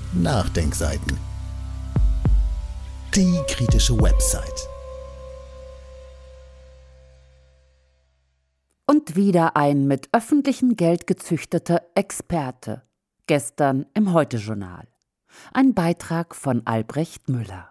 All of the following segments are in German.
Nachdenkseiten. Die kritische Website. Und wieder ein mit öffentlichem Geld gezüchteter Experte. Gestern im Heute-Journal. Ein Beitrag von Albrecht Müller.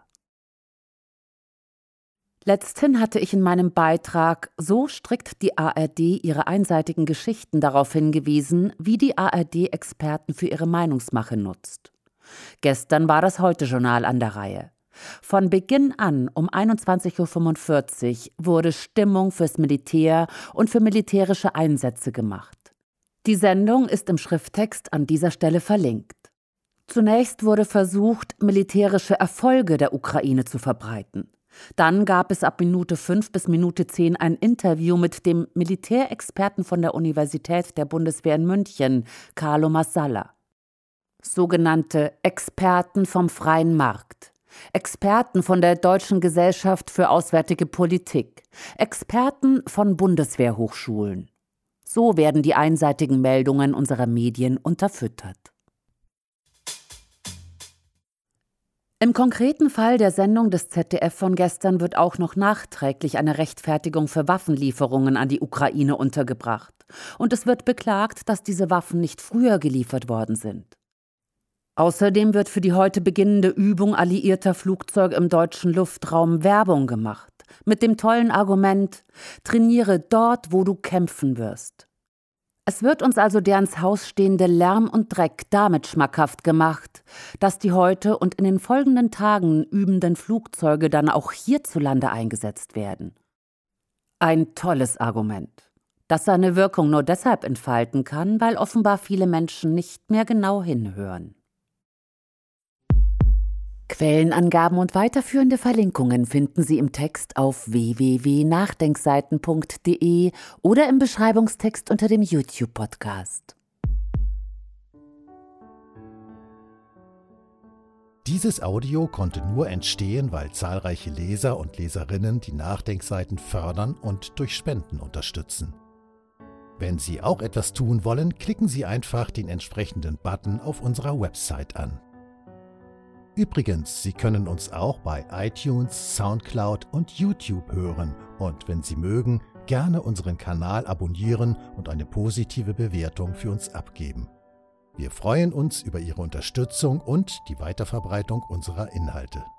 Letzthin hatte ich in meinem Beitrag „So strickt die ARD ihre einseitigen Geschichten" darauf hingewiesen, wie die ARD Experten für ihre Meinungsmache nutzt. Gestern war das Heute-Journal an der Reihe. Von Beginn an um 21:45 Uhr wurde Stimmung fürs Militär und für militärische Einsätze gemacht. Die Sendung ist im Schrifttext an dieser Stelle verlinkt. Zunächst wurde versucht, militärische Erfolge der Ukraine zu verbreiten. Dann gab es ab Minute 5 bis Minute 10 ein Interview mit dem Militärexperten von der Universität der Bundeswehr in München, Carlo Massala. Sogenannte Experten vom freien Markt. Experten von der Deutschen Gesellschaft für Auswärtige Politik. Experten von Bundeswehrhochschulen. So werden die einseitigen Meldungen unserer Medien unterfüttert. Im konkreten Fall der Sendung des ZDF von gestern wird auch noch nachträglich eine Rechtfertigung für Waffenlieferungen an die Ukraine untergebracht. Und es wird beklagt, dass diese Waffen nicht früher geliefert worden sind. Außerdem wird für die heute beginnende Übung alliierter Flugzeuge im deutschen Luftraum Werbung gemacht. Mit dem tollen Argument: Trainiere dort, wo du kämpfen wirst. Es wird uns also der ins Haus stehende Lärm und Dreck damit schmackhaft gemacht, dass die heute und in den folgenden Tagen übenden Flugzeuge dann auch hierzulande eingesetzt werden. Ein tolles Argument, das seine Wirkung nur deshalb entfalten kann, weil offenbar viele Menschen nicht mehr genau hinhören. Quellenangaben und weiterführende Verlinkungen finden Sie im Text auf www.nachdenkseiten.de oder im Beschreibungstext unter dem YouTube-Podcast. Dieses Audio konnte nur entstehen, weil zahlreiche Leser und Leserinnen die Nachdenkseiten fördern und durch Spenden unterstützen. Wenn Sie auch etwas tun wollen, klicken Sie einfach den entsprechenden Button auf unserer Website an. Übrigens, Sie können uns auch bei iTunes, Soundcloud und YouTube hören und, wenn Sie mögen, gerne unseren Kanal abonnieren und eine positive Bewertung für uns abgeben. Wir freuen uns über Ihre Unterstützung und die Weiterverbreitung unserer Inhalte.